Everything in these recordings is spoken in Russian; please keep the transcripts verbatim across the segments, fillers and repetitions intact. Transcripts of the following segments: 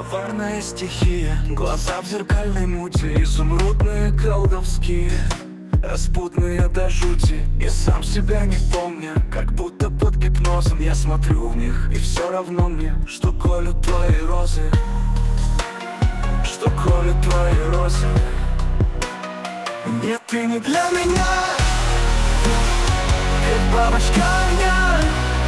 Коварная стихия, глаза в зеркальной мути, изумрудные колдовские, распутные до жути. И сам себя не помня, как будто под гипнозом я смотрю в них, и все равно мне, что колют твои розы, что колют твои розы. Нет, ты не для меня, как бабочка огня.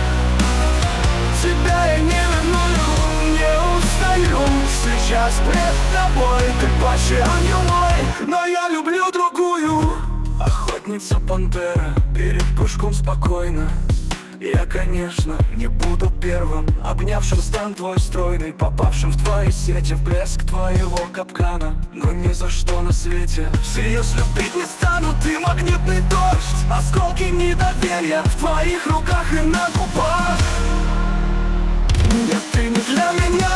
Тебя я не ревную, не устаю. Сейчас пред тобой, ты паче ангел мой, но я люблю другую. Охотница пантера, перед прыжком спокойно. Я, конечно, не буду первым, обнявшим стан твой стройный, попавшим в твои сети, в блеск твоего капкана. Но ни за что на свете всерьез любить не стану. Ты магнитный дождь, осколки недоверия в твоих руках и на губах. Нет, ты не для меня,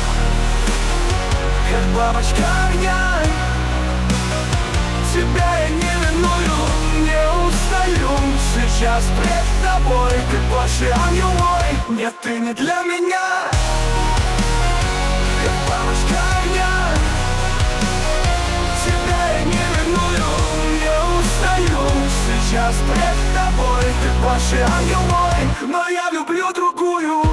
как бабочка огня. Тебя я не ревную, не устаю. Сейчас пред тобой, ты больше ангел мой. Нет, ты не для меня, как бабочка огня. Тебя я не ревную, не устаю. Сейчас пред тобой, ты больше ангел мой, но я люблю другую.